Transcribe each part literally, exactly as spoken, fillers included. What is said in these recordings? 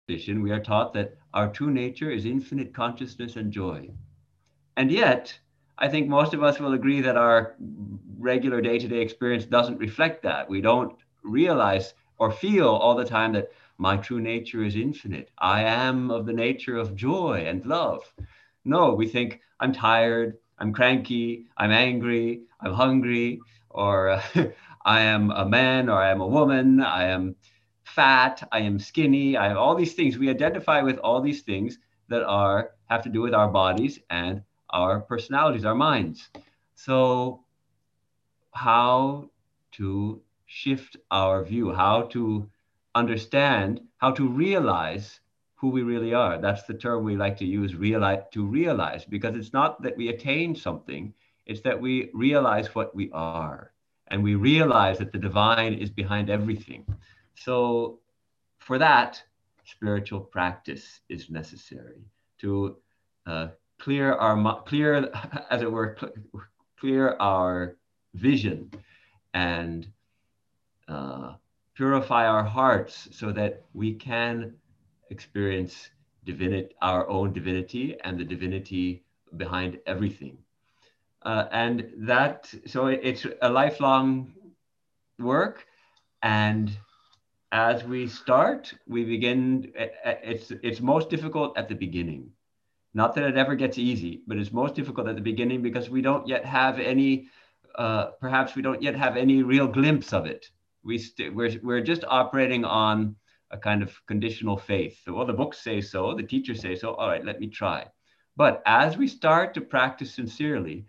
tradition, we are taught that our true nature is infinite consciousness and joy. And yet, I think most of us will agree that our regular day to day experience doesn't reflect that. We don't realize or feel all the time that my true nature is infinite. I am of the nature of joy and love. No, we think I'm tired, I'm cranky, I'm angry, I'm hungry, or uh, I am a man or I am a woman, I am fat, I am skinny, I have all these things. We identify with all these things that are have to do with our bodies and our personalities, our minds. So, how to shift our view, how to understand, how to realize who we really are. That's the term we like to use, realize, to realize, because it's not that we attain something, it's that we realize what we are. And we realize that the divine is behind everything. So, for that, spiritual practice is necessary to uh, clear our clear, as it were, clear our vision and uh, purify our hearts so that we can experience divinity, our own divinity, and the divinity behind everything. Uh, and that, so it's a lifelong work. And as we start, we begin, it's, it's most difficult at the beginning. Not that it ever gets easy, but it's most difficult at the beginning because we don't yet have any, uh, perhaps we don't yet have any real glimpse of it. We st- we're, we're just operating on a kind of conditional faith. So, well, the books say so, the teachers say so, all right, let me try. But as we start to practice sincerely,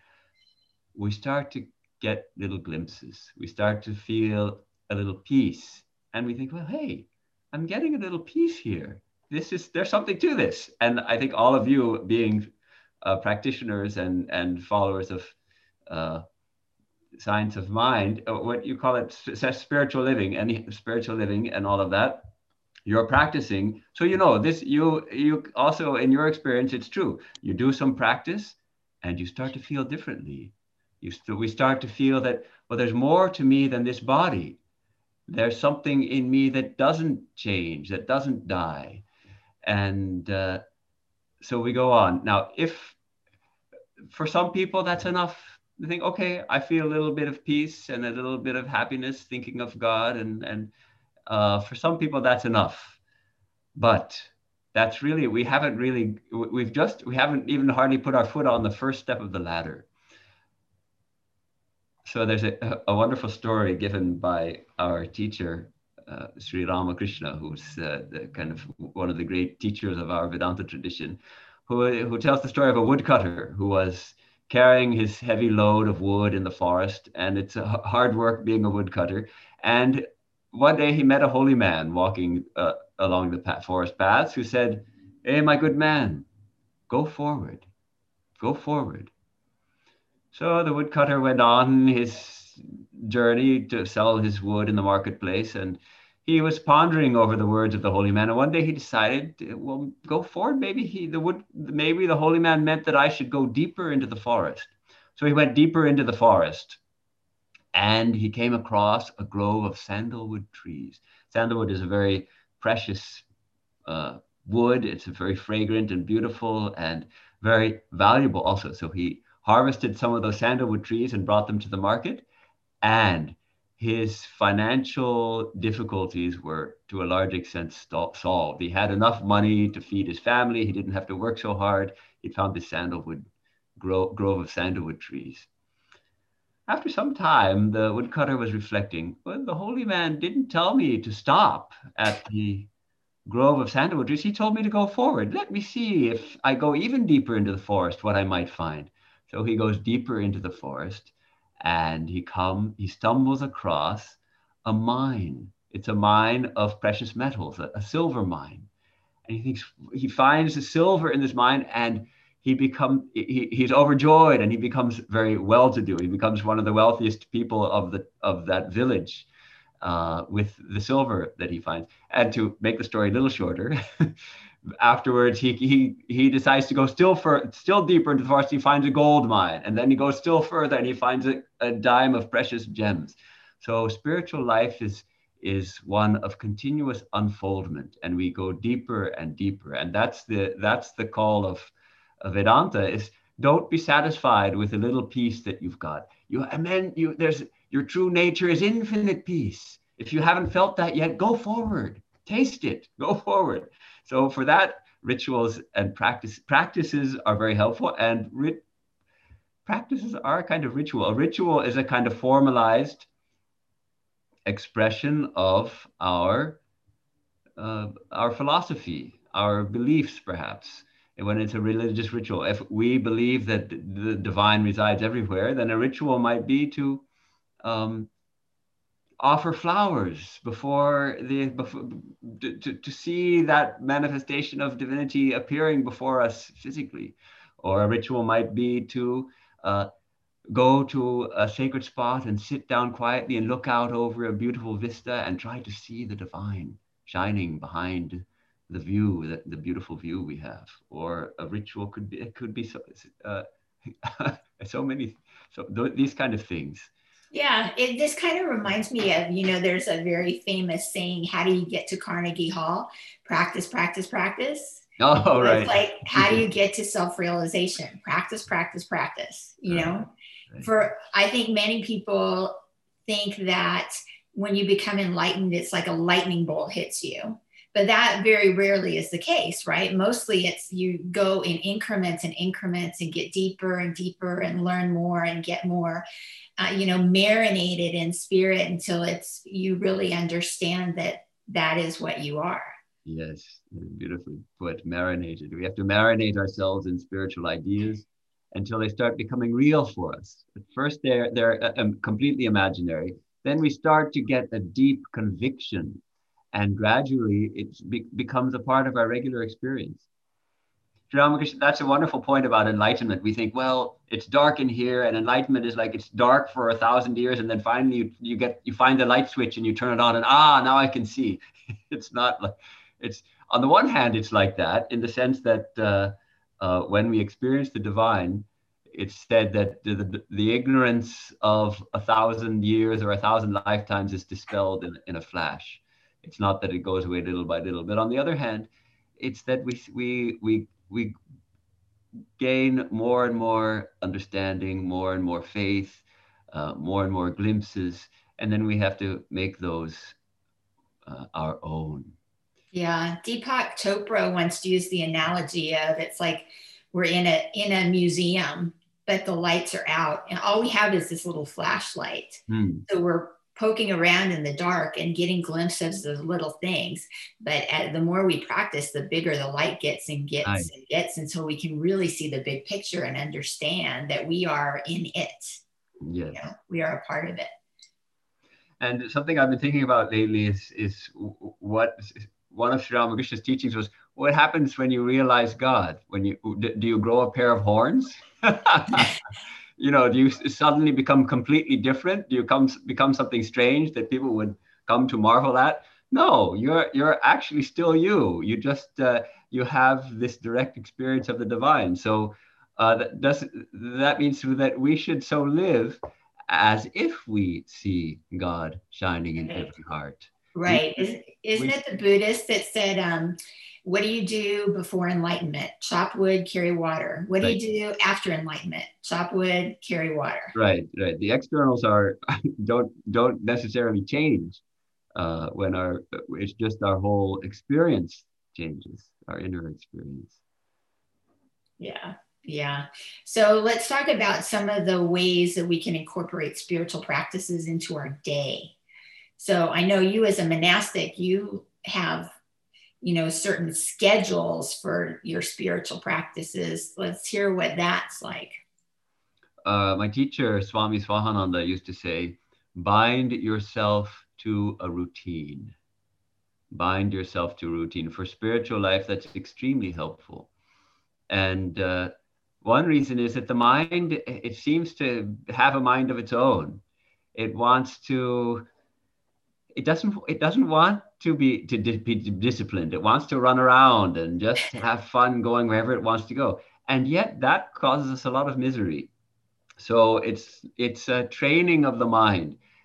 we start to get little glimpses. We start to feel a little peace. And we think, well, hey, I'm getting a little peace here. This is, there's something to this. And I think all of you being uh, practitioners and, and followers of uh, science of mind, uh, what you call it, spiritual living, any spiritual living and all of that, you're practicing. So, you know, this, you, you also, in your experience, it's true. You do some practice and you start to feel differently. You st- we start to feel that, well, there's more to me than this body. There's something in me that doesn't change, that doesn't die. And uh, so we go on. Now, if for some people that's enough, they think, okay, I feel a little bit of peace and a little bit of happiness thinking of God. And, and uh, for some people, that's enough. But that's really, we haven't really, we've just, we haven't even hardly put our foot on the first step of the ladder. So there's a, a wonderful story given by our teacher, uh, Sri Ramakrishna, who's uh, the kind of one of the great teachers of our Vedanta tradition, who, who tells the story of a woodcutter who was carrying his heavy load of wood in the forest. And it's a hard work being a woodcutter. And one day he met a holy man walking uh, along the forest paths who said, "Hey, my good man, go forward, go forward." So the woodcutter went on his journey to sell his wood in the marketplace, and he was pondering over the words of the holy man. And one day he decided, well, go forward. Maybe he, the wood, maybe the holy man meant that I should go deeper into the forest. So he went deeper into the forest, and he came across a grove of sandalwood trees. Sandalwood is a very precious uh, wood. It's very fragrant and beautiful and very valuable also. So he harvested some of those sandalwood trees and brought them to the market. And his financial difficulties were to a large extent st- solved. He had enough money to feed his family. He didn't have to work so hard. He found this sandalwood gro- grove of sandalwood trees. After some time, the woodcutter was reflecting, well, the holy man didn't tell me to stop at the grove of sandalwood trees. He told me to go forward. Let me see if I go even deeper into the forest, what I might find. So he goes deeper into the forest, and he come he stumbles across a mine. It's a mine of precious metals, a, a silver mine. And he thinks he finds the silver in this mine, and he become he, he's overjoyed, and he becomes very well-to-do. He becomes one of the wealthiest people of the of that village uh, with the silver that he finds. And to make the story a little shorter, afterwards he he he decides to go still for still deeper into the forest. He finds a gold mine, and then he goes still further, and he finds a, a dime of precious gems. So spiritual life is is one of continuous unfoldment, and we go deeper and deeper. And that's the that's the call of, of Vedanta, is don't be satisfied with the little piece that you've got. You and then you there's your true nature is infinite peace. If you haven't felt that yet, go forward, taste it, go forward. So for that, rituals and practice practices are very helpful, and rit, practices are a kind of ritual. A ritual is a kind of formalized expression of our uh, our philosophy, our beliefs, perhaps. And when it's a religious ritual, if we believe that the divine resides everywhere, then a ritual might be to um, offer flowers before the before, to, to, to see that manifestation of divinity appearing before us physically. Or a ritual might be to uh, go to a sacred spot and sit down quietly and look out over a beautiful vista and try to see the divine shining behind the view, the, the beautiful view we have. Or a ritual could be, it could be so, uh, so many, so th- these kind of things. Yeah, it this kind of reminds me of, you know, there's a very famous saying, how do you get to Carnegie Hall? Practice, practice, practice. Oh, So it's right. like, how do you get to self-realization? Practice, practice, practice, you Right, know? right. For, I think many people think that when you become enlightened, it's like a lightning bolt hits you. But that very rarely is the case, right? Mostly it's you go in increments and increments and get deeper and deeper and learn more and get more, uh, you know, marinated in spirit until it's you really understand that that is what you are. Yes, beautifully put, marinated. We have to marinate ourselves in spiritual ideas until they start becoming real for us. At first, they're they're uh, um, completely imaginary. Then we start to get a deep conviction, and gradually it be- becomes a part of our regular experience. Ramakrishna, that's a wonderful point about enlightenment. We think, well, it's dark in here, and enlightenment is like it's dark for a thousand years, and then finally you, you get you find the light switch and you turn it on, and ah, now I can see. It's not like it's on the one hand, it's like that in the sense that uh, uh, when we experience the divine, it's said that the, the, the ignorance of a thousand years or a thousand lifetimes is dispelled in, in a flash. It's not that it goes away little by little, but on the other hand, it's that we we we we gain more and more understanding, more and more faith, uh, more and more glimpses, and then we have to make those uh, our own. Yeah, Deepak Chopra once used the analogy of it's like we're in a in a museum, but the lights are out, and all we have is this little flashlight. Hmm. So we're poking around in the dark and getting glimpses of little things. But at, the more we practice, the bigger the light gets and gets Nice. and gets until we can really see the big picture and understand that we are in it. Yes. You know, we are a part of it. And something I've been thinking about lately is is what one of Sri Ramakrishna's teachings was: what happens when you realize God? When you do you grow a pair of horns? You know, do you suddenly become completely different? Do you come become something strange that people would come to marvel at? No, you're you're actually still you. You just uh, you have this direct experience of the divine. So uh, that does that means that we should so live as if we see God shining in every heart. We Right. Is, isn't we it the Buddhist that said, um, what do you do before enlightenment? Chop wood, carry water. What do right, you do after enlightenment? Chop wood, carry water. right, right. The externals are don't don't necessarily change uh, when our it's just our whole experience changes, our inner experience. Yeah. Yeah. So let's talk about some of the ways that we can incorporate spiritual practices into our day. So I know you as a monastic, you have, you know, certain schedules for your spiritual practices. Let's hear what that's like. Uh, my teacher, Swami Swahananda, used to say, bind yourself to a routine. Bind yourself to routine. For spiritual life, that's extremely helpful. And uh, one reason is that the mind, it seems to have a mind of its own. It wants to, it doesn't, it doesn't want to be to di- be disciplined. It wants to run around and just have fun going wherever it wants to go. And yet that causes us a lot of misery. So it's it's a training of the mind.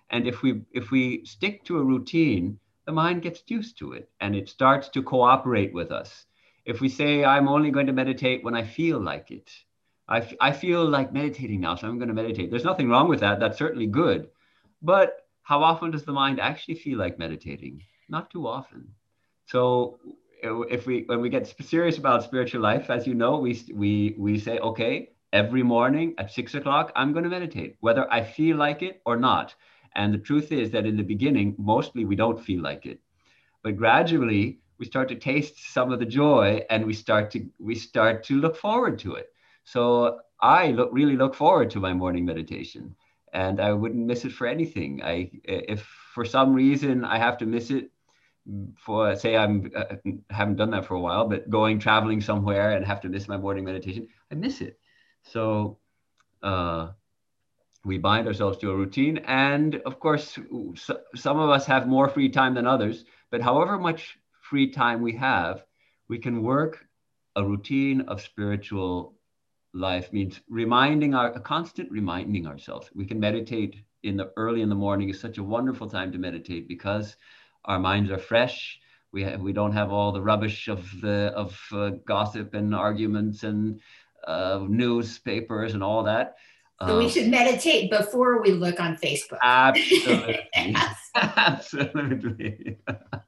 And if we if we stick to a routine, the mind gets used to it and it starts to cooperate with us. If we say, I'm only going to meditate when I feel like it, I, f- I feel like meditating now, so I'm going to meditate. There's nothing wrong with that. That's certainly good. But how often does the mind actually feel like meditating? Not too often. So if we when we get serious about spiritual life, as you know, we we we say, okay, every morning at six o'clock, I'm going to meditate, whether I feel like it or not. And the truth is that in the beginning, mostly we don't feel like it, but gradually we start to taste some of the joy, and we start to we start to look forward to it. So I look really look forward to my morning meditation, and I wouldn't miss it for anything. I if for some reason I have to miss it, for say I'm uh, haven't done that for a while, but going traveling somewhere and have to miss my morning meditation, I miss it. So uh, we bind ourselves to a routine, and of course, so, some of us have more free time than others. But however much free time we have, we can work a routine of spiritual life. Means reminding our a constant reminding ourselves. We can meditate in the early in the morning is such a wonderful time to meditate because our minds are fresh. We have, we don't have all the rubbish of the of uh, gossip and arguments and uh, newspapers and all that. So we Um, should meditate before we look on Facebook. absolutely, absolutely.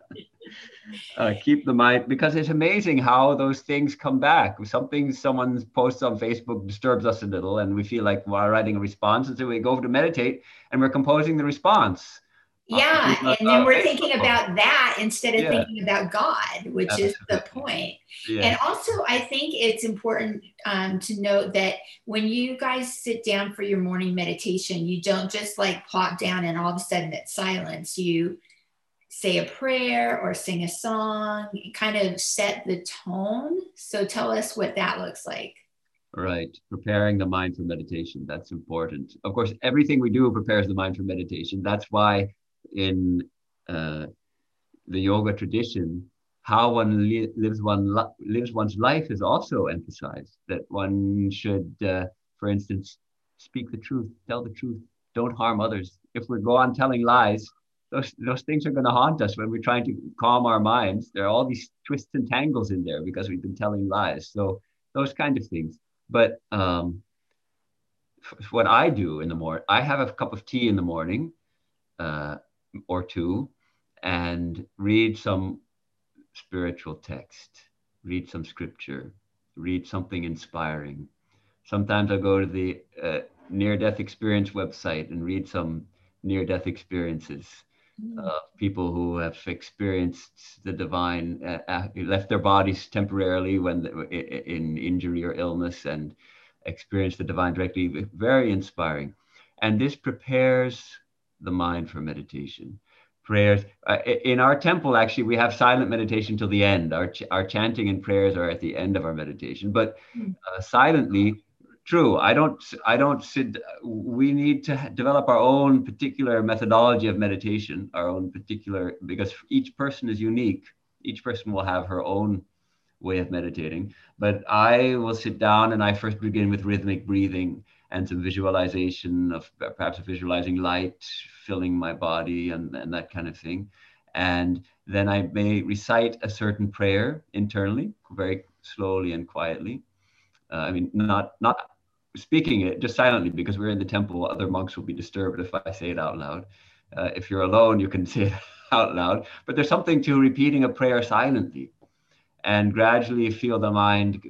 Uh, keep the mind, because it's amazing how those things come back. Something someone posts on Facebook disturbs us a little, and we feel like we're writing a response, and so we go to meditate, and we're composing the response. Yeah, and then we're thinking about that instead of Yeah, thinking about God, which is the absolutely. point. Yeah. And also, I think it's important um, to note that when you guys sit down for your morning meditation, you don't just like plop down and all of a sudden it's silence. You say a prayer or sing a song, kind of set the tone. So tell us what that looks like. Right. Preparing the mind for meditation. That's important. Of course, everything we do prepares the mind for meditation. That's why in uh, the yoga tradition, how one li- lives one li- lives one's life is also emphasized. That one should, uh, for instance, speak the truth, tell the truth, don't harm others. If we go on telling lies, those those things are going to haunt us when we're trying to calm our minds. There are all these twists and tangles in there because we've been telling lies. So those kind of things. But um, f- what I do in the morning, I have a cup of tea in the morning, uh, or two, and read some spiritual text, read some scripture, read something inspiring. Sometimes I go to the uh, near death experience website and read some near death experiences. Mm. Uh, people who have experienced the divine, uh, uh, left their bodies temporarily when the, in injury or illness, and experienced the divine directly. Very inspiring. And this prepares the mind for meditation. Prayers uh, in our temple, actually, we have silent meditation till the end. Our, ch- our chanting and prayers are at the end of our meditation, but uh, silently. True. I don't, I don't sit, we need to develop our own particular methodology of meditation, our own particular, because each person is unique. Each person will have her own way of meditating. But I will sit down and I first begin with rhythmic breathing and some visualization of perhaps visualizing light filling my body and, and that kind of thing. And then I may recite a certain prayer internally, very slowly and quietly. Uh, I mean, not not speaking it, just silently, because we're in the temple. Other monks will be disturbed if I say it out loud. Uh, if you're alone, you can say it out loud. But there's something to repeating a prayer silently, and gradually feel the mind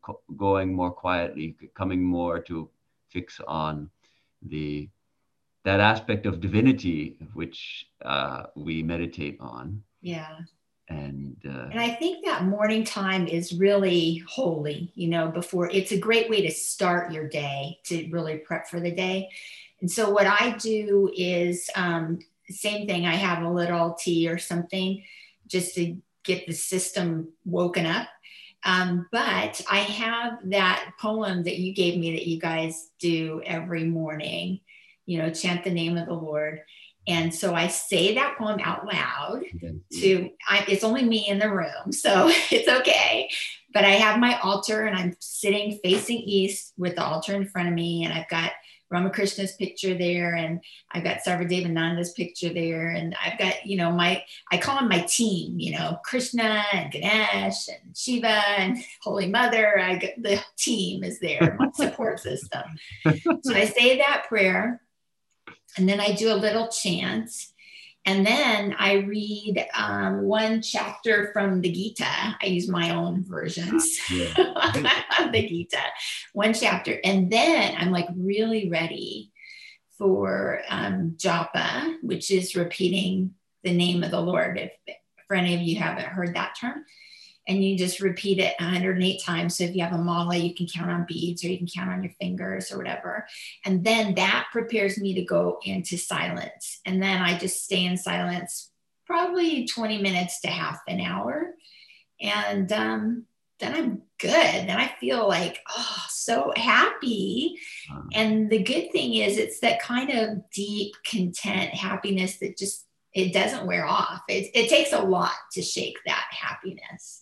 going more quietly, coming more to fix on the that aspect of divinity which uh, we meditate on. Yeah. And uh, And I think that morning time is really holy, you know, before it's a great way to start your day, to really prep for the day. And so what I do is um, same thing. I have a little tea or something just to get the system woken up. Um, but I have that poem that you gave me that you guys do every morning, you know, chant the name of the Lord. And so I say that poem out loud to, I, it's only me in the room, so it's okay. But I have my altar and I'm sitting facing east with the altar in front of me. And I've got Ramakrishna's picture there, and I've got Sarvadavananda's picture there, and I've got, you know, my, I call them my team, you know, Krishna and Ganesh and Shiva and Holy Mother. I got, the team is there, my support system. So I say that prayer, and then I do a little chant. And then I read um, one chapter from the Gita. I use my own versions yeah. of the Gita, one chapter. And then I'm like really ready for um, japa, which is repeating the name of the Lord. If for any of you haven't heard that term, and you just repeat it one hundred eight times. So if you have a mala, you can count on beads, or you can count on your fingers or whatever. And then that prepares me to go into silence. And then I just stay in silence, probably twenty minutes to half an hour. And um, then I'm good. Then I feel like, oh, so happy. And the good thing is it's that kind of deep content happiness that just, it doesn't wear off. It, it takes a lot to shake that happiness.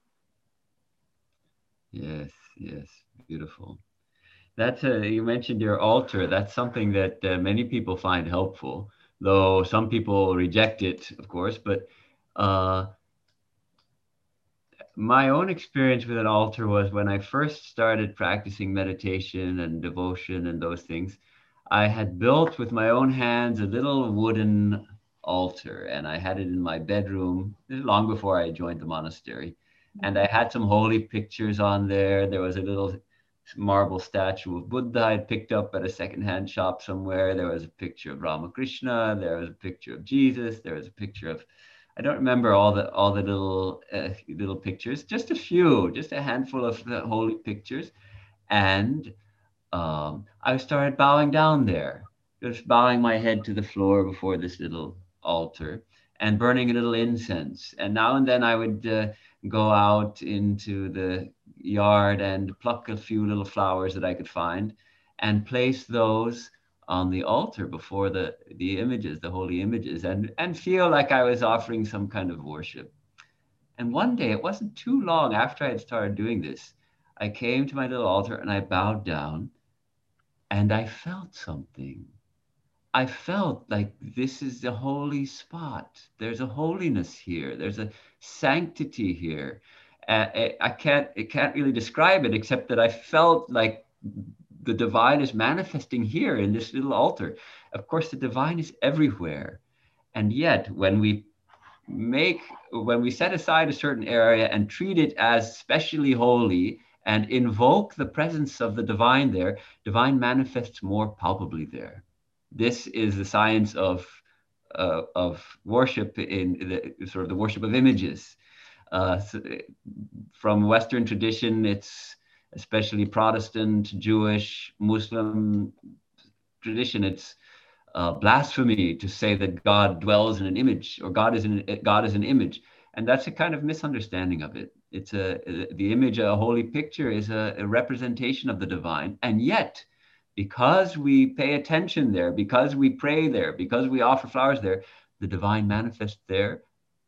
Yes, yes, beautiful. That's a, you mentioned your altar. That's something that uh, many people find helpful, though some people reject it, of course. But uh, my own experience with an altar was when I first started practicing meditation and devotion and those things. I had built with my own hands a little wooden altar, and I had it in my bedroom long before I joined the monastery. And I had some holy pictures on there. There was a little marble statue of Buddha I'd picked up at a secondhand shop somewhere. There was a picture of Ramakrishna. There was a picture of Jesus. There was a picture of, I don't remember all the all the little uh, little pictures, just a few, just a handful of the holy pictures. And um, I started bowing down there, just bowing my head to the floor before this little altar and burning a little incense. And now and then I would uh, go out into the yard and pluck a few little flowers that I could find and place those on the altar before the, the images, the holy images, and, and feel like I was offering some kind of worship. And one day, it wasn't too long after I had started doing this, I came to my little altar and I bowed down and I felt something. I felt like this is the holy spot. There's a holiness here. There's a sanctity here. Uh, I, I can't, it can't really describe it except that I felt like the divine is manifesting here in this little altar. Of course, the divine is everywhere. And yet when we make, when we set aside a certain area and treat it as specially holy and invoke the presence of the divine there, divine manifests more palpably there. This is the science of uh, of worship in the sort of the worship of images. Uh, so from Western tradition, it's especially Protestant, Jewish, Muslim tradition. It's uh, blasphemy to say that God dwells in an image, or God is in God is an image, and that's a kind of misunderstanding of it. It's a the image, a holy picture, is a, a representation of the divine, and yet, because we pay attention there, because we pray there, because we offer flowers there, the divine manifests there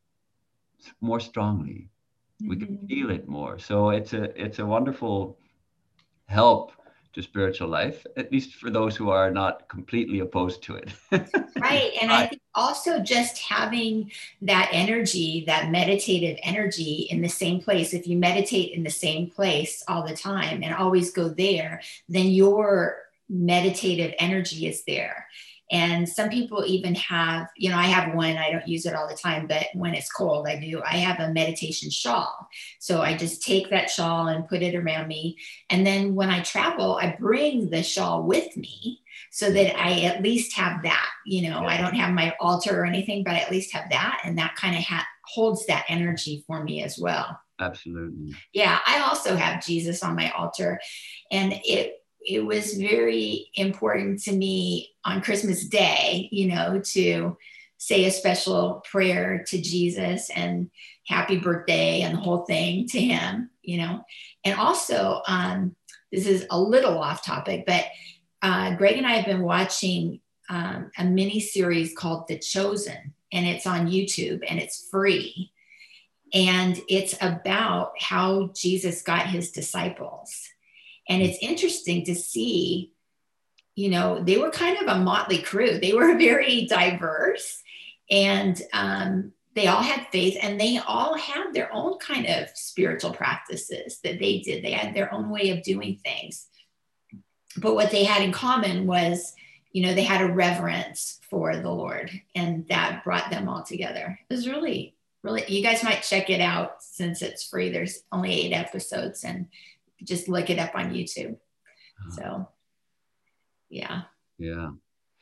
more strongly. Mm-hmm. We can feel it more. So it's a it's a wonderful help to spiritual life, at least for those who are not completely opposed to it. Right. And I think also just having that energy, that meditative energy in the same place, if you meditate in the same place all the time and always go there, then your meditative energy is there. And some people even have, you know, I have one, I don't use it all the time, but when it's cold, I do. I have a meditation shawl. So I just take that shawl and put it around me. And then when I travel, I bring the shawl with me so that I at least have that, you know, I don't have my altar or anything, but I at least have that. And that kind of ha- holds that energy for me as well. Absolutely. Yeah. I also have Jesus on my altar, and it, it was very important to me on Christmas Day, you know, to say a special prayer to Jesus and happy birthday and the whole thing to him, you know. And also, um, this is a little off topic, but uh, Greg and I have been watching um, a mini series called The Chosen, and it's on YouTube and it's free. And it's about how Jesus got his disciples. And it's interesting to see you know, they were kind of a motley crew. They were very diverse, and um, they all had faith, and they all had their own kind of spiritual practices that they did. They had their own way of doing things. But what they had in common was, you know, they had a reverence for the Lord, and that brought them all together. It was really, really, you guys might check it out since it's free. There's only eight episodes, and just look it up on YouTube. So, yeah. Yeah.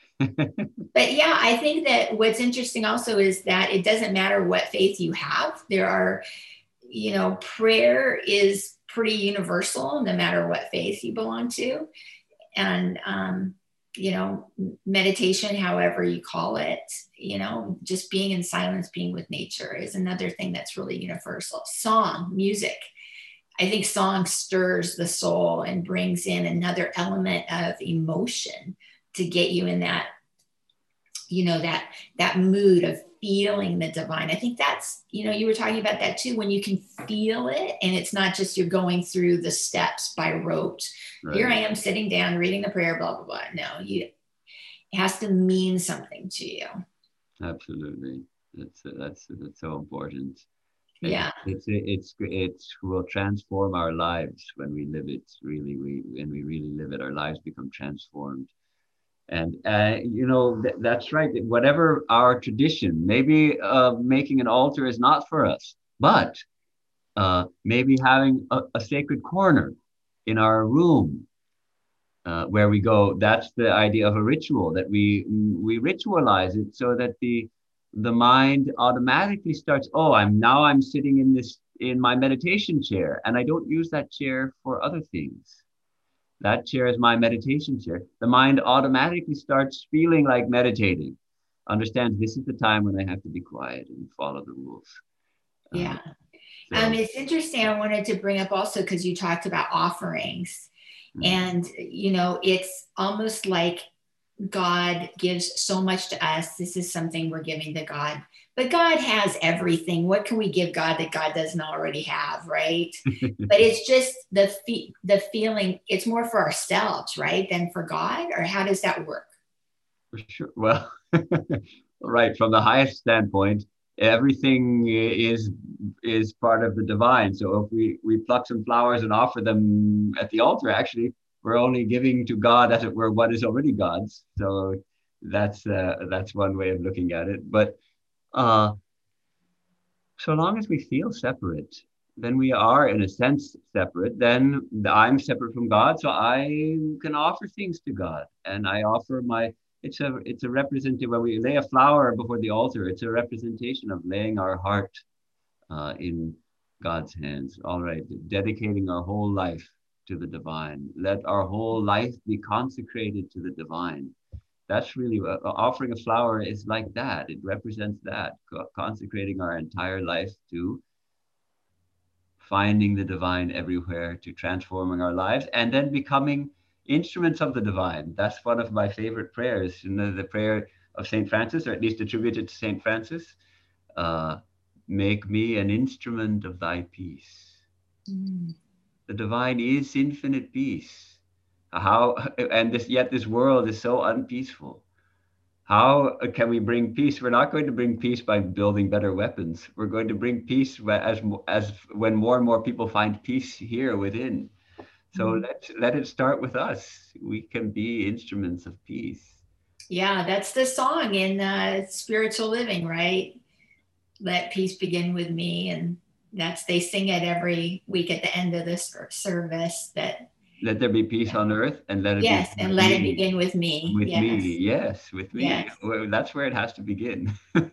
But yeah, I think that what's interesting also is that it doesn't matter what faith you have. There are, you know, prayer is pretty universal no matter what faith you belong to. And, um, you know, meditation, however you call it, you know, just being in silence, being with nature is another thing that's really universal. Song, music. I think song stirs the soul and brings in another element of emotion to get you in that, you know, that that mood of feeling the divine. I think that's, you know, you were talking about that too, when you can feel it and it's not just you're going through the steps by rote. Right. Here I am sitting down reading the prayer, blah blah blah. No, you, it has to mean something to you. Absolutely. That's that's that's so important. Yeah. It's it's it's it's will transform our lives when we live it. Really, we when we really live it, our lives become transformed. And, uh, you know, th- that's right. Whatever our tradition, maybe uh, making an altar is not for us, but uh, maybe having a, a sacred corner in our room uh, where we go. That's the idea of a ritual, that we we ritualize it so that the the mind automatically starts, oh, I'm now I'm sitting in this in my meditation chair, and I don't use that chair for other things. That chair is my meditation chair. The mind automatically starts feeling like meditating, understands this is the time when I have to be quiet and follow the rules. Yeah. Um, so. um, it's interesting. I wanted to bring up also, because you talked about offerings, mm-hmm. and, you know, it's almost like God gives so much to us. This is something we're giving to God. But God has everything. What can we give God that God doesn't already have, right? But it's just the fe- the feeling, it's more for ourselves, right, than for God? Or how does that work? For sure. Well, right. From the highest standpoint, everything is is part of the divine. So if we, we pluck some flowers and offer them at the altar, actually, we're only giving to God, as it were, what is already God's. So that's uh, that's one way of looking at it. But uh, so long as we feel separate, then we are, in a sense, separate. Then I'm separate from God, so I can offer things to God, and I offer my. It's a it's a representative. When we lay a flower before the altar, it's a representation of laying our heart uh, in God's hands. All right, dedicating our whole life to the divine. Let our whole life be consecrated to the divine. That's really uh, offering a flower is like that. It represents that, consecrating our entire life to finding the divine everywhere, to transforming our lives, and then becoming instruments of the divine. That's one of my favorite prayers. You know, the prayer of Saint Francis, or at least attributed to Saint Francis. Uh, Make me an instrument of thy peace. Mm. The divine is infinite peace. How and this yet this world is so unpeaceful. How can we bring peace? We're not going to bring peace by building better weapons. We're going to bring peace as as when more and more people find peace here within. So mm-hmm. let let it start with us. We can be instruments of peace. Yeah, that's the song in uh, Spiritual Living, right? Let peace begin with me, and that's they sing it every week at the end of this service. That let there be peace yeah. on earth, and let it yes, be and let me. it begin with me. With yes. me, yes, with me. Yes. Well, that's where it has to begin.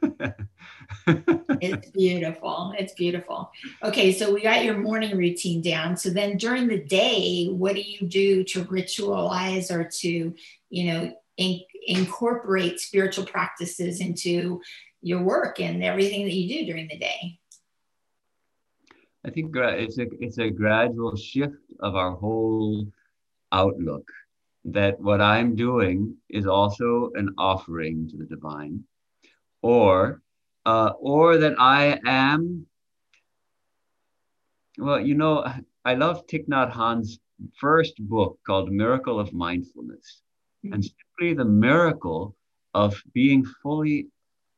It's beautiful. It's beautiful. Okay, so we got your morning routine down. So then during the day, what do you do to ritualize or to, you know, in, incorporate spiritual practices into your work and everything that you do during the day? I think it's a it's a gradual shift of our whole outlook, that what I'm doing is also an offering to the divine, or uh, or that I am, well, you know, I love Thich Nhat Hanh's first book called Miracle of Mindfulness. and simply the miracle of being fully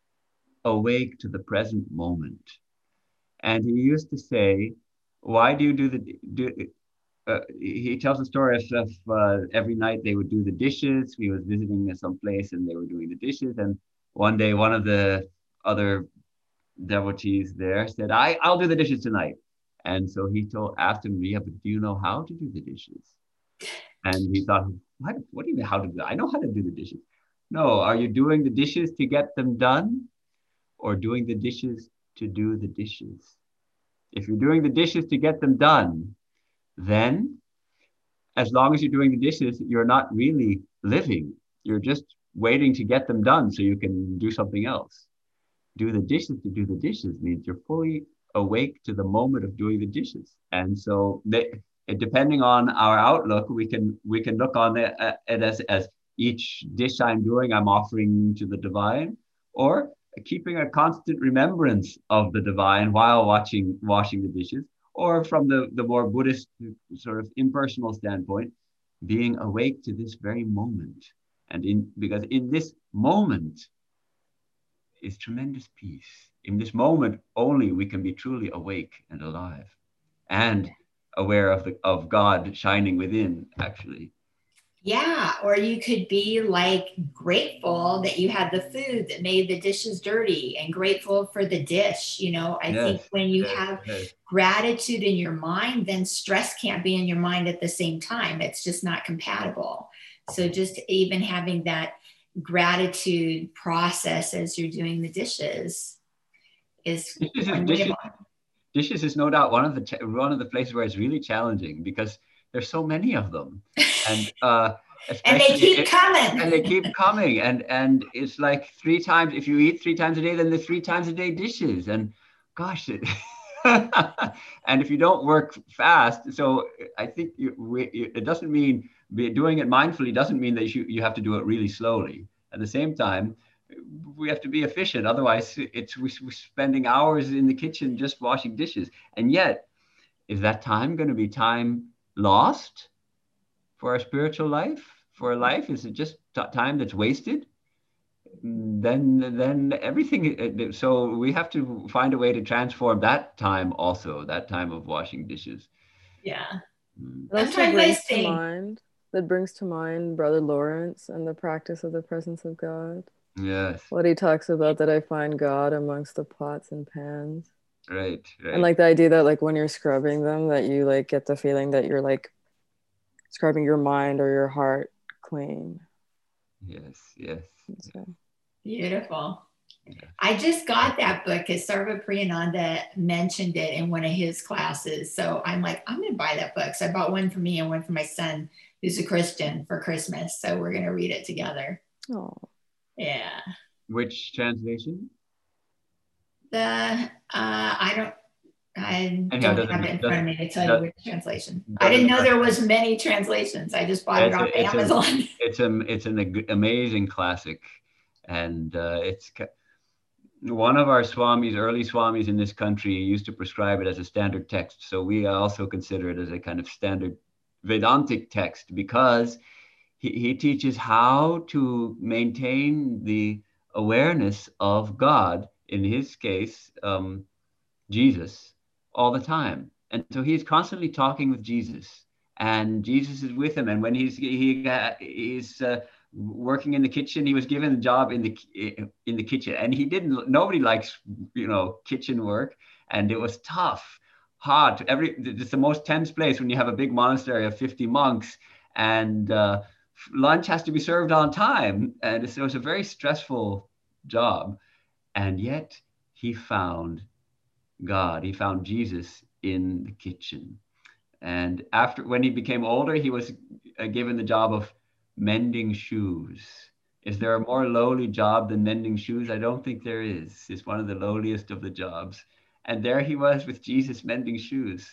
awake to the present moment. And he used to say, why do you do the do uh, he tells a story of, of uh, every night they would do the dishes. He was visiting some place and they were doing the dishes. And one day, one of the other devotees there said, I, I'll do the dishes tonight. And so he told, asked him, yeah, but do you know how to do the dishes? And he thought, what, what do you mean how to do that? I know how to do the dishes. No, are you doing the dishes to get them done or doing the dishes to do the dishes? If you're doing the dishes to get them done, then as long as you're doing the dishes, you're not really living. You're just waiting to get them done so you can do something else. Do the dishes to do the dishes means you're fully awake to the moment of doing the dishes. And so they, depending on our outlook, we can we can look on it, uh, it as, as each dish I'm doing, I'm offering to the divine, or keeping a constant remembrance of the divine while watching washing the dishes, or from the, the more Buddhist sort of impersonal standpoint, being awake to this very moment. And in because in this moment is tremendous peace. In this moment only we can be truly awake and alive and aware of the of God shining within, actually. Yeah, or you could be like grateful that you had the food that made the dishes dirty and grateful for the dish. You know, I think Yes, when you yes, have yes. gratitude in your mind, then stress can't be in your mind at the same time. It's just not compatible. So just even having that gratitude process as you're doing the dishes is Dishes is one way of dishes, dishes is no doubt one of the ch- one of the places where it's really challenging because there's so many of them, and uh, and they especially keep it, coming. and they keep coming, and and it's like three times. If you eat three times a day, then the three times a day dishes, and gosh, it, and if you don't work fast, so I think you, we, it doesn't mean be, doing it mindfully doesn't mean that you you have to do it really slowly. At the same time, we have to be efficient. Otherwise, it's we're spending hours in the kitchen just washing dishes. And yet, is that time going to be time lost for our spiritual life? For our life, is it just t- time that's wasted? Then, then everything. So we have to find a way to transform that time also. That time of washing dishes. Yeah. Mm. It also Sometimes I brings to think, mind that brings to mind Brother Lawrence and the practice of the presence of God. Yes. What he talks about, that I find God amongst the pots and pans. Right. And Right. like the idea that like when you're scrubbing them, that you like get the feeling that you're like scrubbing your mind or your heart clean. Yes. Yes. So beautiful. Yeah. I just got that book because Sarva Priyananda mentioned it in one of his classes. So I'm like, I'm going to buy that book. So I bought one for me and one for my son, who's a Christian, for Christmas. So we're going to read it together. oh. Yeah. Which translation? The, uh, I don't, I Anyhow, don't doesn't have it in front of doesn't me to tell you that which translation. I didn't doesn't know matter. there was many translations. I just bought it It's off a, it's a, Amazon. it's a, it's an ag- amazing classic, and uh, it's ca- one of our swamis, early swamis in this country, used to prescribe it as a standard text. So we also consider it as a kind of standard Vedantic text because he, he teaches how to maintain the awareness of God, in his case, um, Jesus, all the time. And so he's constantly talking with Jesus, and Jesus is with him. And when he's he uh, he's uh, working in the kitchen, he was given a job in the in the kitchen, and he didn't. Nobody likes you know kitchen work, and it was tough, hot. Every it's the most tense place when you have a big monastery of fifty monks, and uh, lunch has to be served on time, and so it was a very stressful job. And yet he found God. He found Jesus in the kitchen. And after, when he became older, he was uh, given the job of mending shoes. Is there a more lowly job than mending shoes? I don't think there is. It's one of the lowliest of the jobs. And there he was with Jesus mending shoes.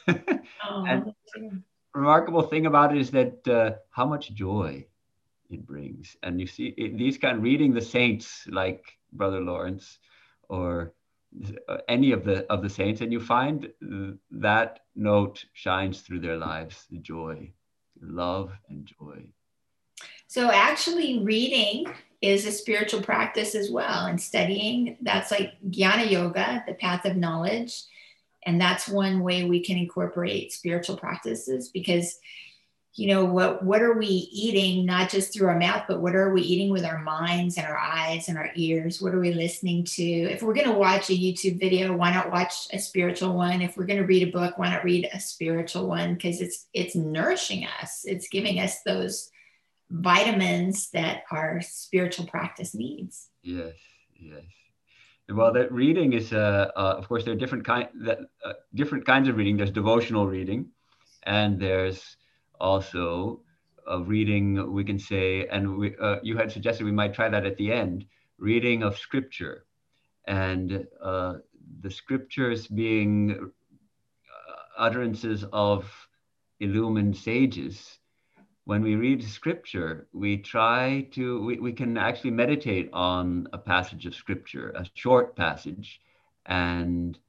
And Oh, remarkable thing about it is that uh, how much joy it brings. And you see it, these kind of reading the saints like Brother Lawrence or uh, any of the of the saints, and you find uh, that note shines through their lives, the joy, love and joy. So actually reading is a spiritual practice as well, and studying, that's like jnana yoga, the path of knowledge. And that's one way we can incorporate spiritual practices, because you know what what are we eating, not just through our mouth, but what are we eating with our minds and our eyes and our ears? What are we listening to? If we're going to watch a YouTube video, why not watch a spiritual one? If we're going to read a book, why not read a spiritual one? Because it's it's nourishing us, it's giving us those vitamins that our spiritual practice needs. Yes, yes. Well, that reading is, uh, uh, of course, there are different kind that uh, different kinds of reading. There's devotional reading, and there's also a reading, we can say, and we, uh, you had suggested we might try that at the end, reading of scripture, and uh, the scriptures being uh, utterances of illumined sages. When we read scripture, we try to, we, we can actually meditate on a passage of scripture, a short passage, and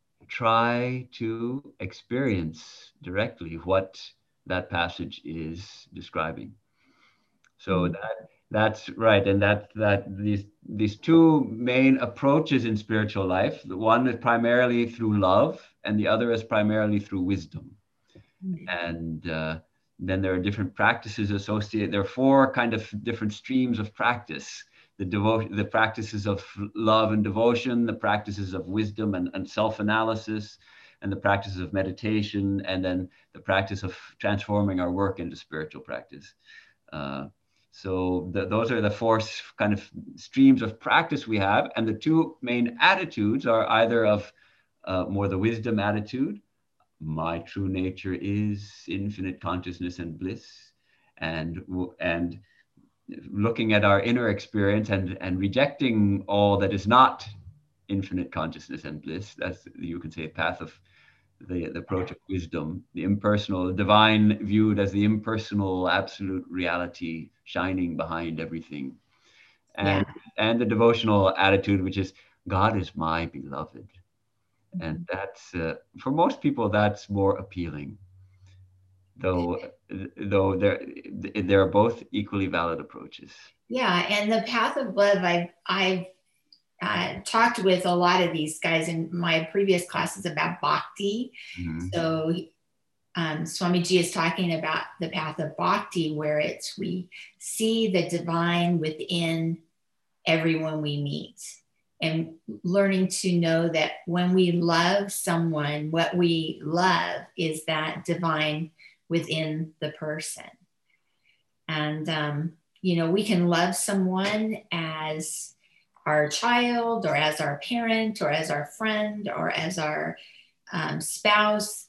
try to experience directly what that passage is describing. So mm-hmm. that that's right, and that that these these two main approaches in spiritual life. The one is primarily through love, and the other is primarily through wisdom. Mm-hmm. And uh, then there are different practices associated. There are four kind of different streams of practice. The devotion, the practices of love and devotion, the practices of wisdom and, and self-analysis, and the practices of meditation, and then the practice of transforming our work into spiritual practice. Uh, so the, those are the four kind of streams of practice we have. And the two main attitudes are either of uh, more the wisdom attitude, my true nature is infinite consciousness and bliss, and and looking at our inner experience and and rejecting all that is not infinite consciousness and bliss. That's, you can say, a path of the, the approach of wisdom, the impersonal, the divine viewed as the impersonal absolute reality shining behind everything. And yeah. and the devotional attitude, which is God is my beloved. And that's, uh, for most people, that's more appealing, though though they're, they're both equally valid approaches. Yeah, and the path of love, I've, I've uh, talked with a lot of these guys in my previous classes about bhakti. Mm-hmm. So um, Swamiji is talking about the path of bhakti, where it's we see the divine within everyone we meet. And learning to know that when we love someone, what we love is that divine within the person. And, um, you know, we can love someone as our child or as our parent or as our friend or as our um, spouse,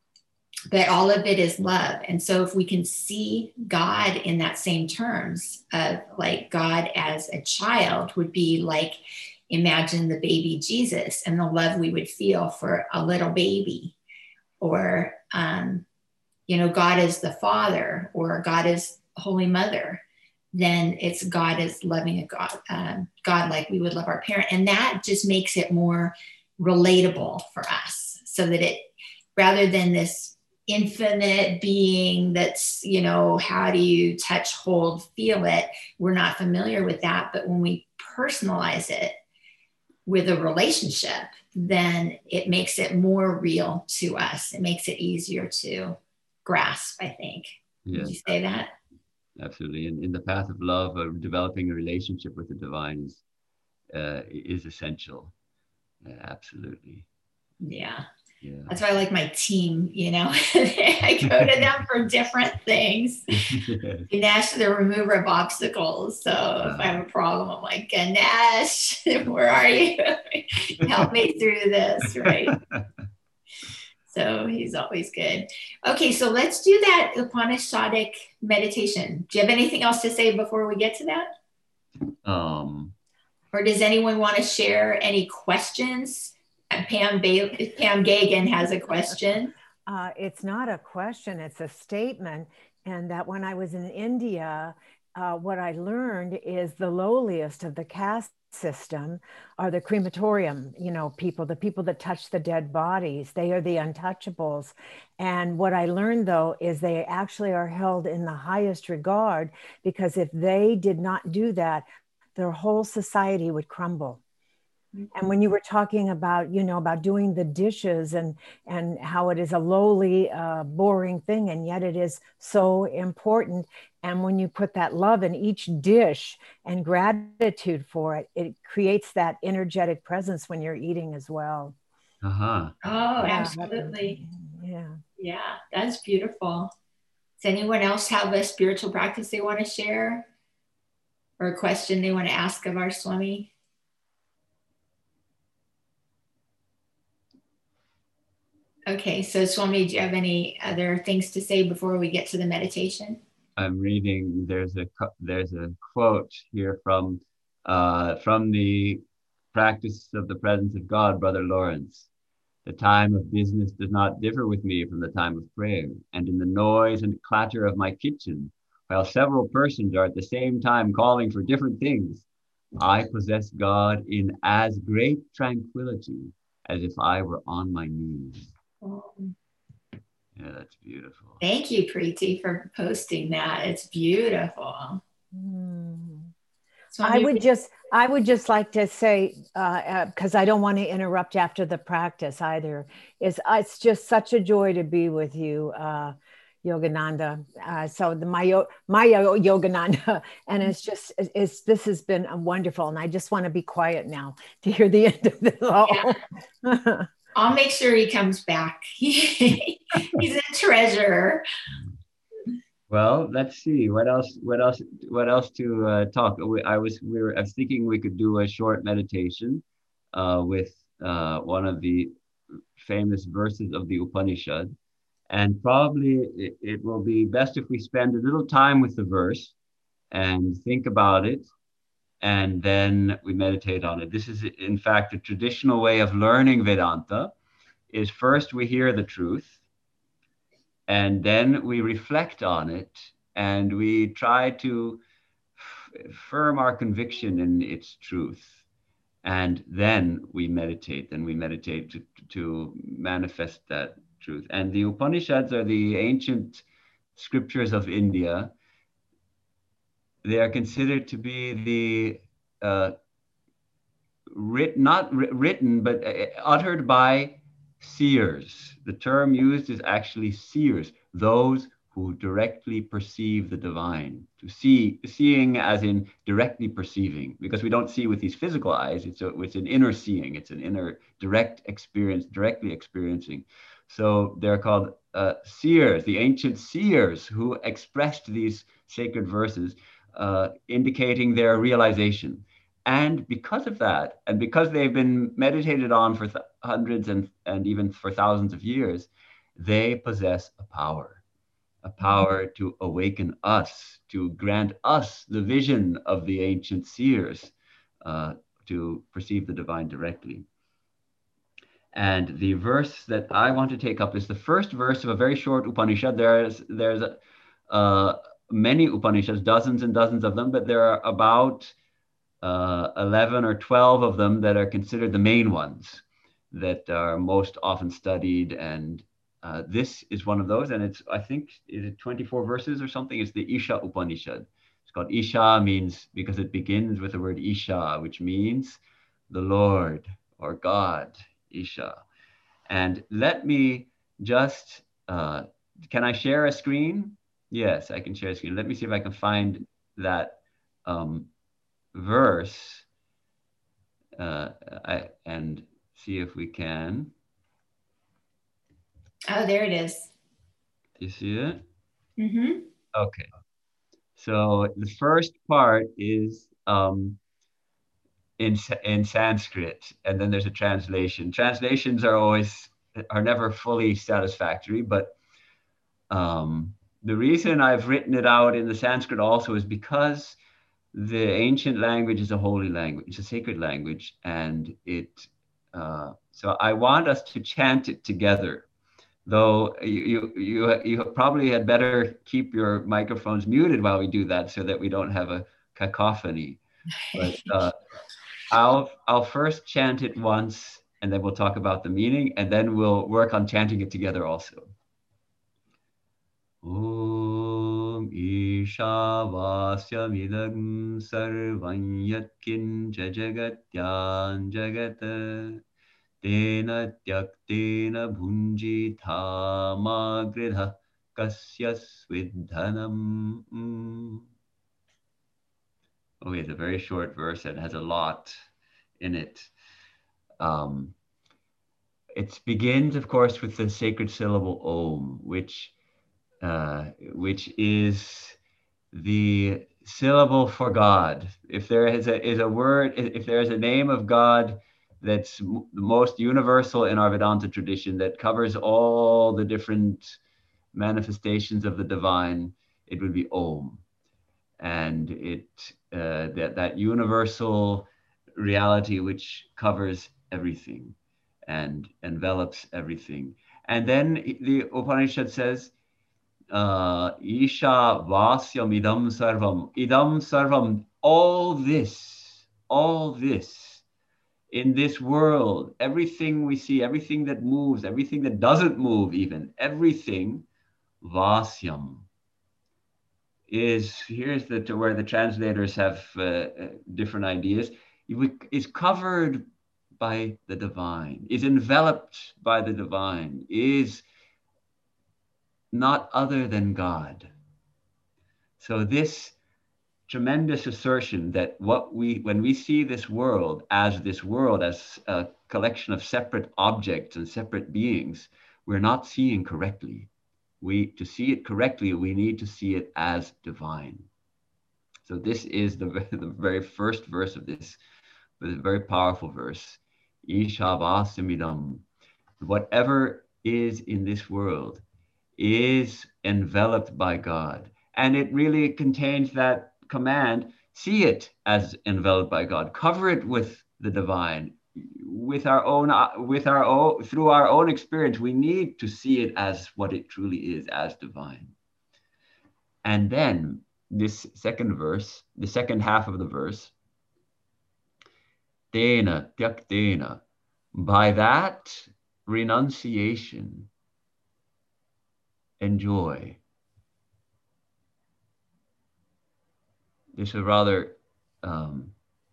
but all of it is love. And so if we can see God in that same terms of like God as a child would be like, imagine the baby Jesus and the love we would feel for a little baby, or, um, you know, God is the Father, or God is Holy Mother, then it's God is loving a God, um, God like we would love our parent. And that just makes it more relatable for us, so that it, rather than this infinite being that's, you know, how do you touch, hold, feel it? We're not familiar with that. But when we personalize it with a relationship, then it makes it more real to us. It makes it easier to grasp, I think. Yeah. Would you say that? Absolutely. And in the path of love, uh, developing a relationship with the divine is, uh, is essential. Uh, absolutely. Yeah. Yeah. That's why I like my team, you know. I go to them for different things. Ganesh, the remover of obstacles. So uh, if I have a problem, I'm like, Ganesh, where are you? Help me through this, right? So he's always good. Okay, so let's do that Upanishadic meditation. Do you have anything else to say before we get to that? Um, or does anyone want to share any questions? Pam, ba- Pam Gagan has a question. Uh, it's not a question, it's a statement. And that when I was in India, uh, what I learned is the lowliest of the castes system are the crematorium, you know, people, the people that touch the dead bodies. They are the untouchables. And what I learned, though, is they actually are held in the highest regard, because if they did not do that, their whole society would crumble. And when you were talking about, you know, about doing the dishes and and how it is a lowly, uh, boring thing, and yet it is so important. And when you put that love in each dish and gratitude for it, it creates that energetic presence when you're eating as well. Uh-huh. Oh, Yeah. absolutely. Yeah. Yeah, that's beautiful. Does anyone else have a spiritual practice they want to share, or a question they want to ask of our Swami? Okay, so Swami, do you have any other things to say before we get to the meditation? I'm reading, there's a there's a quote here from uh, from the Practice of the Presence of God, Brother Lawrence. The time of business does not differ with me from the time of prayer, and in the noise and clatter of my kitchen, while several persons are at the same time calling for different things, I possess God in as great tranquility as if I were on my knees. Oh. Yeah, that's beautiful. Thank you, Preeti, for posting that. It's beautiful. Mm. Swami, I would just, I would just like to say, because uh, uh, I don't want to interrupt after the practice either, is uh, it's just such a joy to be with you, uh, Yogananda. Uh, so the my my Yogananda, and it's just, it's this has been wonderful, and I just want to be quiet now to hear the end of this all. Yeah. I'll make sure he comes back. He's a treasure. Well, let's see what else. What else? What else to uh, talk? We, I was we were. I was thinking we could do a short meditation uh, with uh, one of the famous verses of the Upanishad, and probably it, it will be best if we spend a little time with the verse and think about it, and then we meditate on it. This is, in fact, a traditional way of learning Vedanta. Is first we hear the truth, and then we reflect on it, and we try to f- firm our conviction in its truth, and then we meditate. Then we meditate to, to manifest that truth. And the Upanishads are the ancient scriptures of India. They are considered to be the uh, writ, not written, but uh, uttered by seers. The term used is actually seers, those who directly perceive the divine. To see, seeing as in directly perceiving, because we don't see with these physical eyes. It's a, it's an inner seeing. It's an inner direct experience, directly experiencing. So they're called uh, seers, the ancient seers who expressed these sacred verses, uh, indicating their realization. And because of that, and because they've been meditated on for th- hundreds and, and even for thousands of years, they possess a power, a power to awaken us, to grant us the vision of the ancient seers, uh, to perceive the divine directly. And the verse that I want to take up is the first verse of a very short Upanishad. There's, there's uh, many Upanishads, dozens and dozens of them, but there are about Uh, eleven or twelve of them that are considered the main ones that are most often studied. And uh, this is one of those. And it's, I think, is it twenty-four verses or something? It's the Isha Upanishad. It's called Isha, means because it begins with the word Isha, which means the Lord or God, Isha. And let me just, uh, can I share a screen? Yes, I can share a screen. Let me see if I can find that um, verse uh, I, and see if we can. Oh, there it is. You see it? Mm-hmm. Okay. So the first part is um, in in Sanskrit, and then there's a translation. Translations are always are never fully satisfactory, but um, the reason I've written it out in the Sanskrit also is because the ancient language is a holy language, it's a sacred language, and it. Uh, so I want us to chant it together. Though you, you you you probably had better keep your microphones muted while we do that, so that we don't have a cacophony. But uh, I'll I'll first chant it once, and then we'll talk about the meaning, and then we'll work on chanting it together also. Om Ishavasya sarvam yatkincha jagatyan jagata tena tyaktena bhunji thamagridha kasya svidhanam. Oh, it's a very short verse and has a lot in it. Um, it begins, of course, with the sacred syllable Om, which uh, which is the syllable for God. If there is a is a word, if there is a name of God that's the most universal in our Vedanta tradition, that covers all the different manifestations of the divine, it would be Om. And it uh, that that universal reality which covers everything and envelops everything. And then the Upanishad says, uh, Isha Vasyam Idam Sarvam. Idam Sarvam, all this, all this in this world, everything we see, everything that moves, everything that doesn't move, even everything, Vasyam, is here's the to where the translators have uh, different ideas. Is covered by the divine, is enveloped by the divine, is not other than God. So this tremendous assertion that what we when we see this world as this world as a collection of separate objects and separate beings, we're not seeing correctly. We to see it correctly, we need to see it as divine. So this is the, the very first verse of this, but a very powerful verse. Ishavasya. Whatever is in this world is enveloped by God. And it really contains that command, see it as enveloped by God, cover it with the divine. With our own, with our own, through our own experience, we need to see it as what it truly is, as divine. And then this second verse, the second half of the verse, tena tyaktena, by that renunciation, enjoy. This is rather um,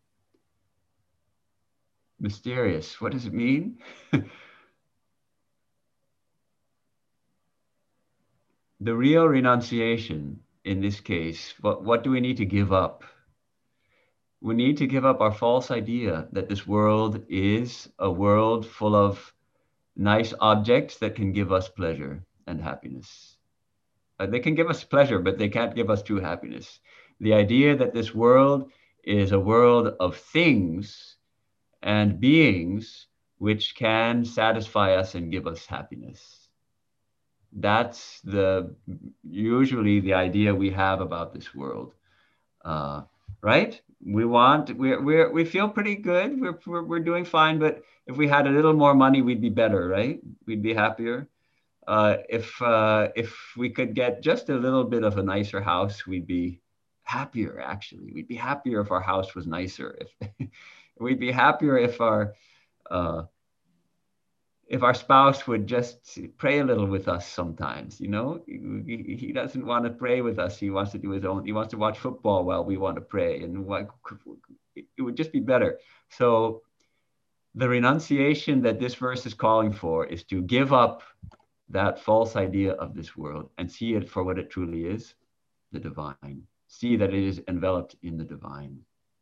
mysterious. What does it mean? The real renunciation in this case, what, what do we need to give up? We need to give up our false idea that this world is a world full of nice objects that can give us pleasure and happiness. Uh, they can give us pleasure, but they can't give us true happiness. The idea that this world is a world of things and beings which can satisfy us and give us happiness. That's the usually the idea we have about this world, uh, right? We want we we we feel pretty good. We're, we're we're doing fine, but if we had a little more money, we'd be better, right? We'd be happier. Uh, if uh, if we could get just a little bit of a nicer house, we'd be happier. Actually, we'd be happier if our house was nicer. If we'd be happier if our uh, if our spouse would just pray a little with us sometimes. You know, he, he doesn't want to pray with us. He wants to do his own. He wants to watch football while we want to pray, and what, it would just be better. So the renunciation that this verse is calling for is to give up that false idea of this world and see it for what it truly is, the divine. See that it is enveloped in the divine.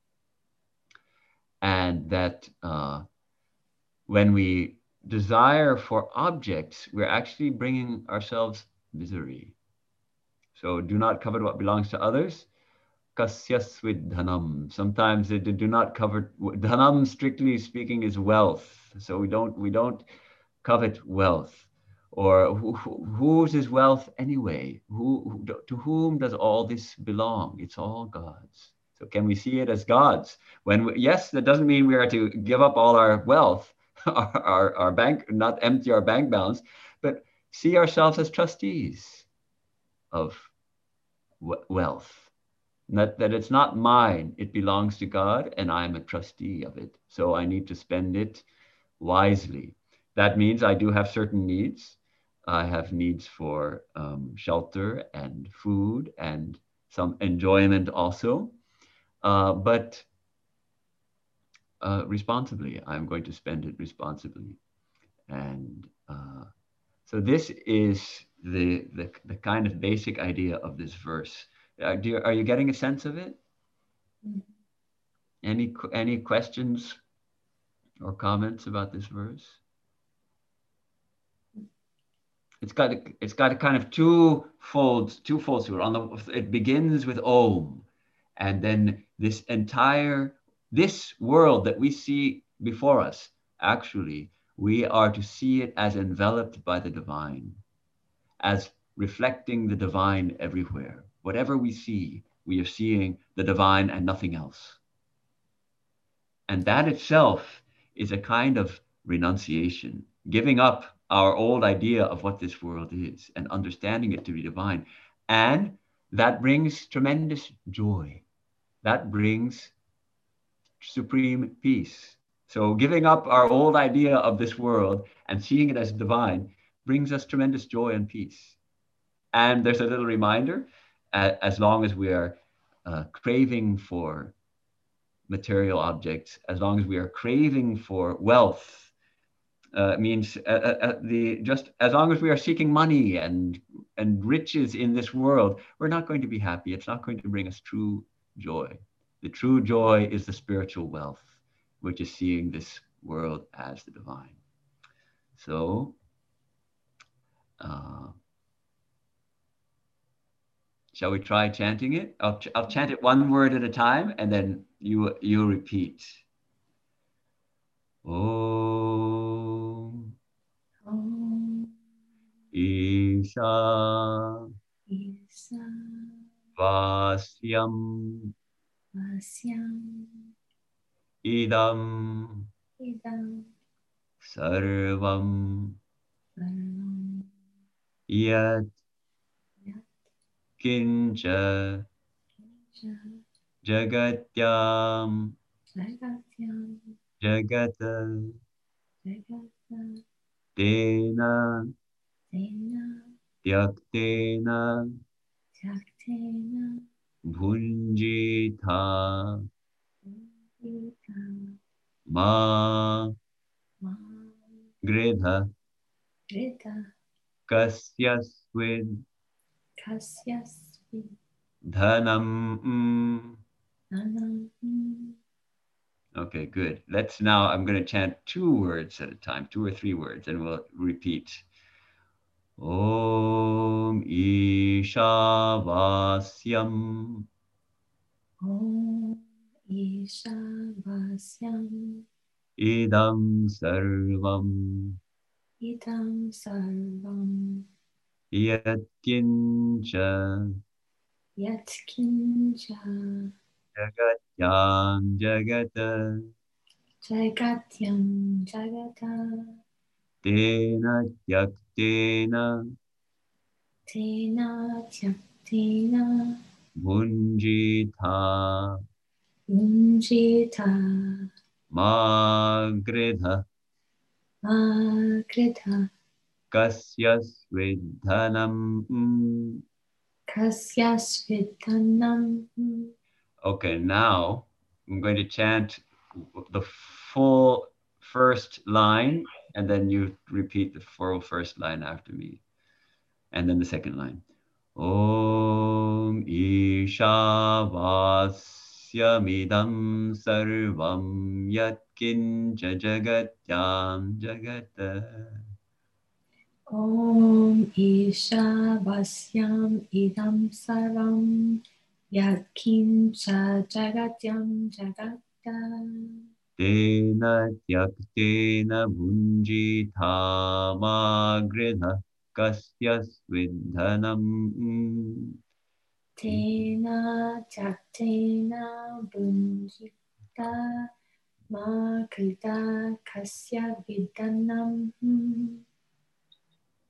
And that uh, when we desire for objects, we're actually bringing ourselves misery. So do not covet what belongs to others. Kasyasvid dhanam. Sometimes they do not covet. Dhanam, strictly speaking, is wealth. So we don't we don't covet wealth. Or who, whose is wealth anyway? Who, who to whom does all this belong? It's all God's. So can we see it as God's? When we, yes, that doesn't mean we are to give up all our wealth, our, our, our bank, not empty our bank balance, but see ourselves as trustees of wealth. That, that it's not mine, it belongs to God, and I'm a trustee of it. So I need to spend it wisely. That means I do have certain needs. I have needs for um, shelter and food and some enjoyment also. Uh, but uh, responsibly, I'm going to spend it responsibly. And uh, so this is the, the, the kind of basic idea of this verse. Uh, do you, are you getting a sense of it? Any, any questions or comments about this verse? It's got a, it's got a kind of two folds, two folds to it. On the, it begins with Om, and then this entire, this world that we see before us, actually, we are to see it as enveloped by the divine, as reflecting the divine everywhere. Whatever we see, we are seeing the divine and nothing else. And that itself is a kind of renunciation, giving up our old idea of what this world is and understanding it to be divine. And that brings tremendous joy. That brings supreme peace. So giving up our old idea of this world and seeing it as divine brings us tremendous joy and peace. And there's a little reminder, uh, as long as we are uh, craving for material objects, as long as we are craving for wealth, uh, means uh, uh, the just as long as we are seeking money and and riches in this world, we're not going to be happy. It's not going to bring us true joy. The true joy is the spiritual wealth, which is seeing this world as the divine. So, uh, shall we try chanting it? I'll, ch I'll chant it one word at a time, and then you you repeat. Om. Om. Isha. Isa. Vasyam. Vasyam. Idam. Idam. Sarvam. Sarvam. Yat. Yat. Kincha. Kincha. Jagatyam. Jagatyam. Jagata. Jagata. Tena. Tena. Tyaktena. Tyaktena. Bhunjitha. Bhunjitha. Ma. Ma. Gridha. Grita. Kasyaswid. Kasyasvi. Dhanam. Mm. Nanam. Okay, good. Let's now, I'm going to chant two words at a time, two or three words, and we'll repeat. Om Isha-vasyam. Om Isha-vasyam. Idam sarvam. Idam sarvam. Yatkincha. Yatkincha. Jagatyam jagata. Jagatyam jagata. Tena tyaktena. Tena tyaktena. Bhunjitha. Bhunjitha. Ma gridha. Agritha. Kasyasvidhanam. Kasyasvidhanam. Okay, now I'm going to chant the full first line, and then you repeat the full first line after me. And then the second line. Om Isha-vasyamidam sarvam yatkincha jagatyam jagata. Om Isha-vasyam idam sarvam yatkincha jagatyam jagata. Tena tyaktena bhunjitha ma gridha kasyasvidhanam. Tena tyaktena bhunjita ma krita kasya vidhanam.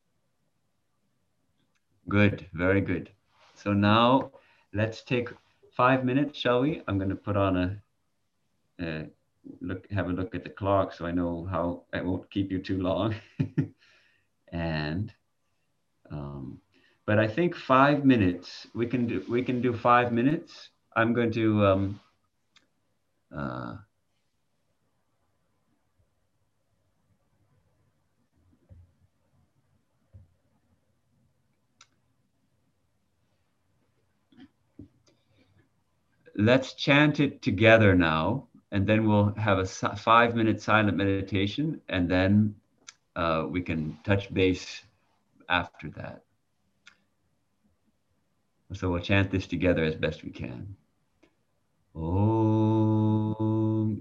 Good, very good. So now let's take five minutes, shall we? I'm going to put on a, a look, have a look at the clock so I know how I won't keep you too long. and, um, but I think five minutes, we can do, we can do five minutes. I'm going to, um, uh, let's chant it together now, and then we'll have a five minute silent meditation, and then uh, we can touch base after that. So we'll chant this together as best we can. Om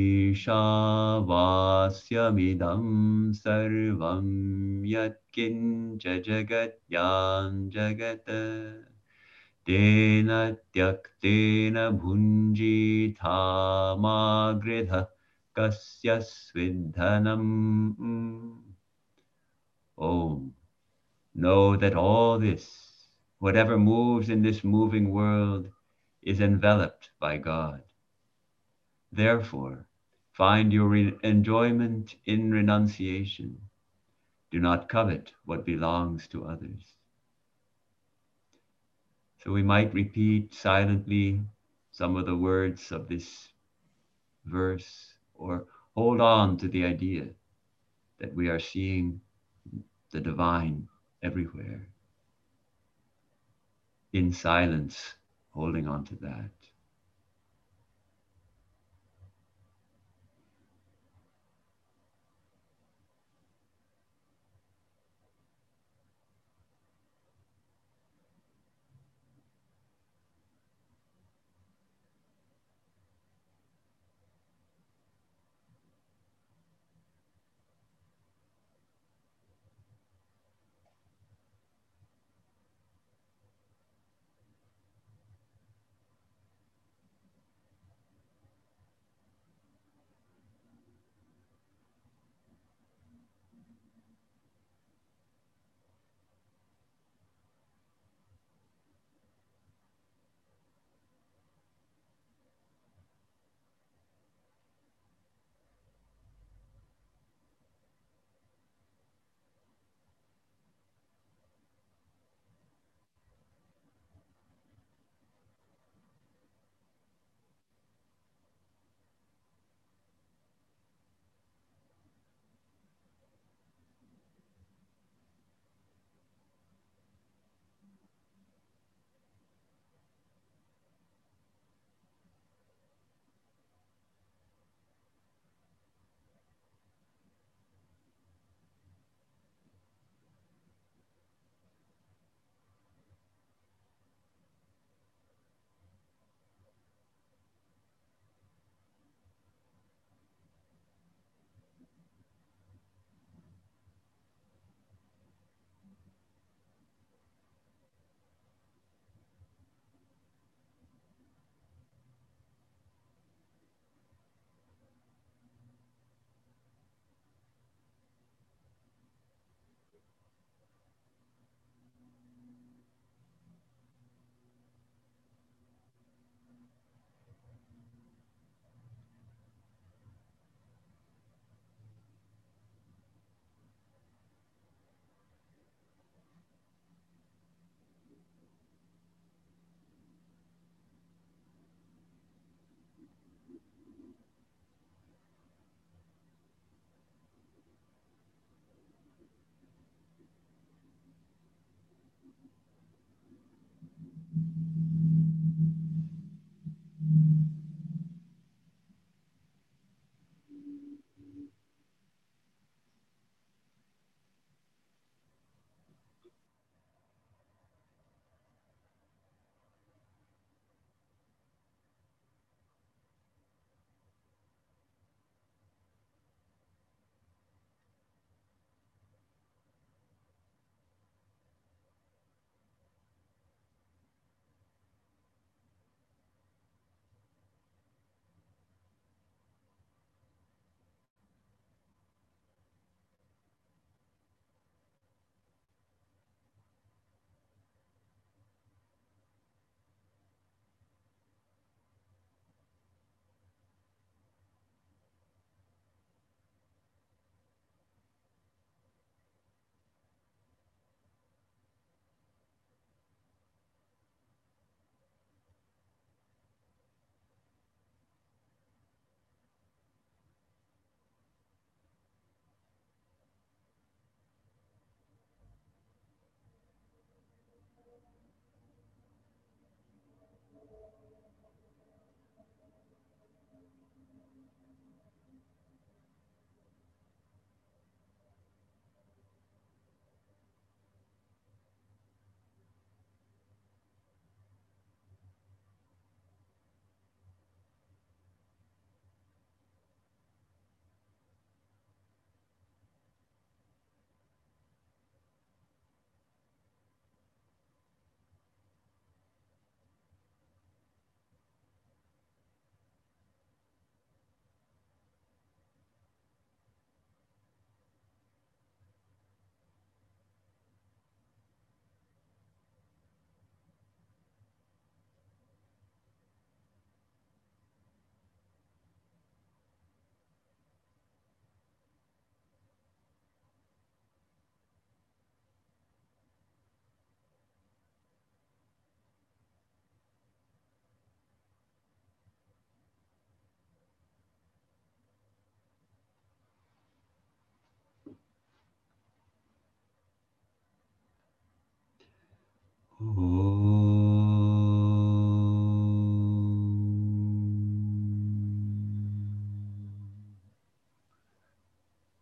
Ishavasya sarvam yatkincha jagat yan jagata Tena tyaktena bhunji thamagridha kasya svidhanam. Om. Know that all this, whatever moves in this moving world, is enveloped by God. Therefore, find your re- enjoyment in renunciation. Do not covet what belongs to others. So we might repeat silently some of the words of this verse, or hold on to the idea that we are seeing the divine everywhere. In silence, holding on to that.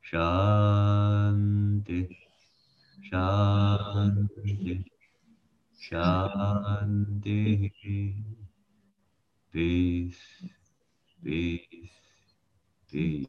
Shanti, Shanti, Shanti. Peace, peace, peace.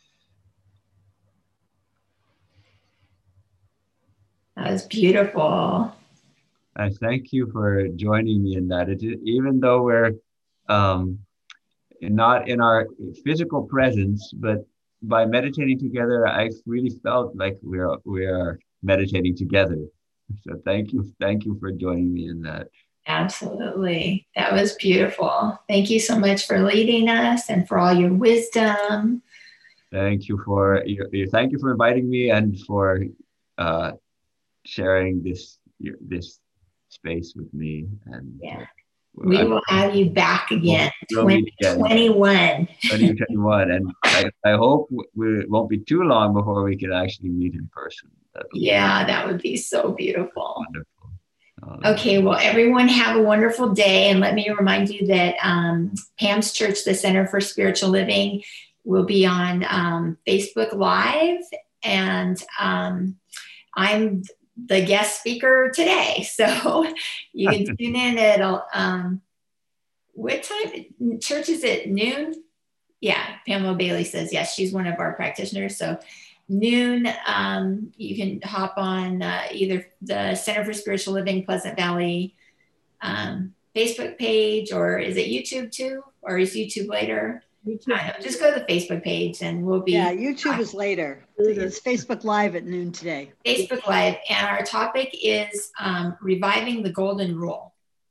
That was beautiful. I thank you for joining me in that. It, even though we're um, not in our physical presence, but by meditating together, I really felt like we're we are meditating together. So thank you, thank you for joining me in that. Absolutely, that was beautiful. Thank you so much for leading us and for all your wisdom. Thank you for your, thank you for inviting me and for uh, sharing this this space with me. And yeah. uh, we I, will have you back again, we'll, we'll meet again. twenty twenty-one. twenty twenty-one, and I, I hope we, it won't be too long before we can actually meet in person. That'll yeah, that would be so beautiful. Wonderful. Um, okay, well, everyone have a wonderful day. And let me remind you that um, Pam's Church, the Center for Spiritual Living, will be on um, Facebook Live. And um, I'm the guest speaker today. So you can tune in at, um, what time? Church is at noon? Yeah, Pamela Bailey says, yes, she's one of our practitioners. So noon, um, you can hop on uh, either the Center for Spiritual Living Pleasant Valley um, Facebook page, or is it YouTube too? Or is YouTube later? YouTube. I don't know, just go to the Facebook page and we'll be. Yeah, YouTube is later. It's Facebook Live at noon today. Facebook Live. And our topic is um, reviving the golden rule.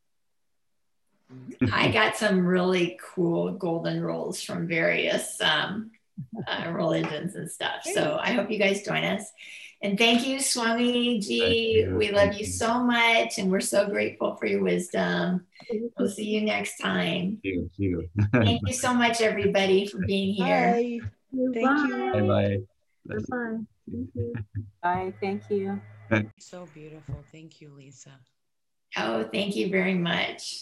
I got some really cool golden rules from various um, uh, religions and stuff. So I hope you guys join us. And thank you, Swami Ji. We love you so much. And we're so grateful for your wisdom. We'll see you next time. See you. See you. Thank you so much, everybody, for being here. Bye. Thank Bye. you. Bye-bye. Bye-bye. Thank you. Bye. Thank you. So beautiful. Thank you, Lisa. Oh, thank you very much.